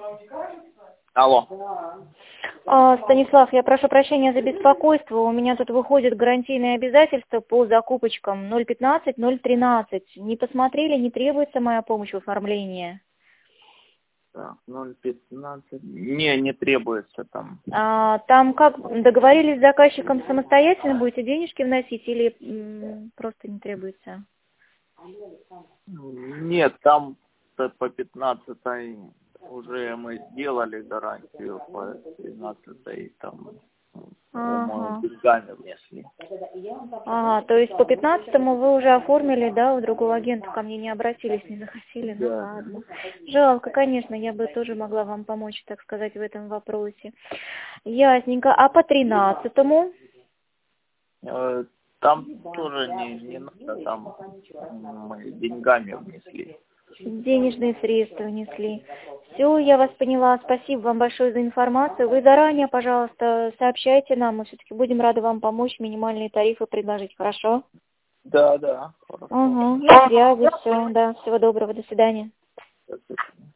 Алло. Станислав, я прошу прощения за беспокойство. У меня тут выходят гарантийные обязательства по закупочкам 015-013. Не посмотрели, не требуется моя помощь в оформлении? Так, 0,15. Не требуется там. Там как, договорились с заказчиком, самостоятельно будете денежки вносить или просто не требуется? Нет, там по 15 уже мы сделали гарантию, по 13 там, по-моему, деньгами внесли. То есть по 15-му вы уже оформили, да, у другого агента ко мне не обратились, не захотели, ну ладно. Жалко, конечно, я бы тоже могла вам помочь, так сказать, в этом вопросе. Ясненько. А по 13-му? Там тоже не надо, там мы деньгами внесли. Денежные средства внесли. Все, я вас поняла. Спасибо вам большое за информацию. Вы заранее, пожалуйста, сообщайте нам. Мы все-таки будем рады вам помочь, минимальные тарифы предложить. Хорошо? Да, хорошо. На связи, все. Да, всего доброго. До свидания. До свидания.